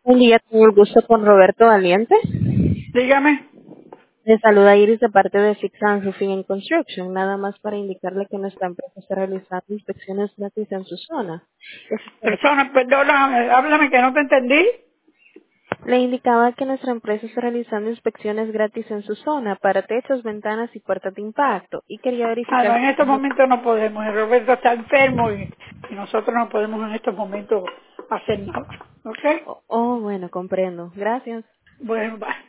Buen día, tengo el gusto con Roberto Valiente. Dígame. Le saluda Iris de parte de Fix and Roofing and Construction, nada más para indicarle que nuestra empresa está realizando inspecciones gratis en su zona. Persona, perdóname, háblame que no te entendí. Le indicaba que nuestra empresa está realizando inspecciones gratis en su zona para techos, ventanas y puertas de impacto y quería Ah, no, verificar en si... estos momentos no podemos. Roberto está enfermo y nosotros no podemos en estos momentos hacer nada. ¿Ok? bueno, comprendo. Gracias. Bueno, bye.